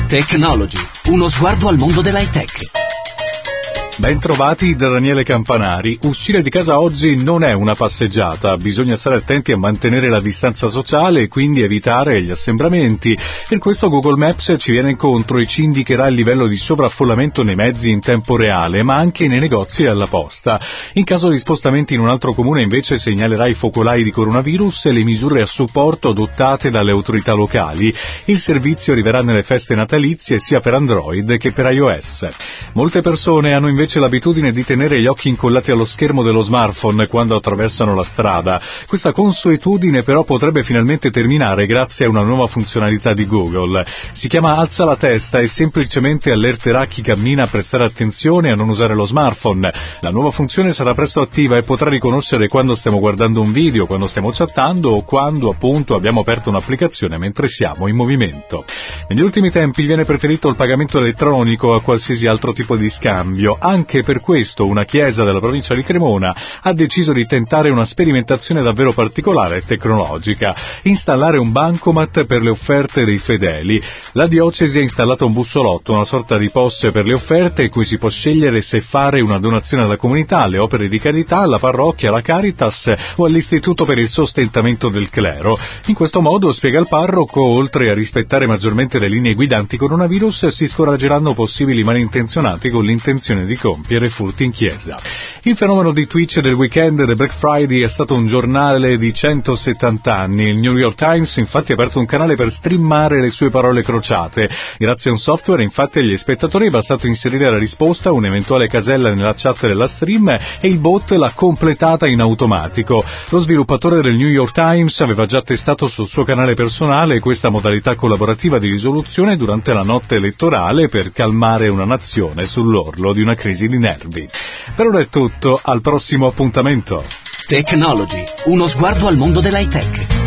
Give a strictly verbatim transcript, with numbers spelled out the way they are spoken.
Technology, uno sguardo al mondo dell'high tech. Bentrovati da Daniele Campanari. Uscire di casa oggi non è una passeggiata, bisogna stare attenti a mantenere la distanza sociale e quindi evitare gli assembramenti. Per questo Google Maps ci viene incontro e ci indicherà il livello di sovraffollamento nei mezzi in tempo reale, ma anche nei negozi e alla posta. In caso di spostamenti in un altro comune invece segnalerà i focolai di coronavirus e le misure a supporto adottate dalle autorità locali. Il servizio arriverà nelle feste natalizie sia per Android che per iOS. Molte persone hanno invece Invece l'abitudine di tenere gli occhi incollati allo schermo dello smartphone quando attraversano la strada. Questa consuetudine però potrebbe finalmente terminare grazie a una nuova funzionalità di Google. Si chiama Alza la testa e semplicemente allerterà chi cammina a prestare attenzione e a non usare lo smartphone. La nuova funzione sarà presto attiva e potrà riconoscere quando stiamo guardando un video, quando stiamo chattando o quando appunto abbiamo aperto un'applicazione mentre siamo in movimento. Negli ultimi tempi viene preferito il pagamento elettronico a qualsiasi altro tipo di scambio. Anche per questo una chiesa della provincia di Cremona ha deciso di tentare una sperimentazione davvero particolare e tecnologica: installare un bancomat per le offerte dei fedeli. La diocesi ha installato un bussolotto, una sorta di P O S per le offerte, in cui si può scegliere se fare una donazione alla comunità, alle opere di carità, alla parrocchia, alla Caritas o all'istituto per il sostentamento del clero. In questo modo, spiega il parroco, oltre a rispettare maggiormente le linee guidanti coronavirus, si scoraggeranno possibili malintenzionati con l'intenzione di compiere furti in chiesa. Il fenomeno di Twitch del weekend del Black Friday è stato un giornale di centosettanta anni. Il New York Times infatti ha aperto un canale per streamare le sue parole crociate. Grazie a un software infatti agli spettatori è bastato inserire la risposta, un'eventuale casella nella chat della stream e il bot l'ha completata in automatico. Lo sviluppatore del New York Times aveva già testato sul suo canale personale questa modalità collaborativa di risoluzione durante la notte elettorale per calmare una nazione sull'orlo di una crisi di nervi. Per ora è tutto, al prossimo appuntamento. Technology, uno sguardo al mondo dell'high tech.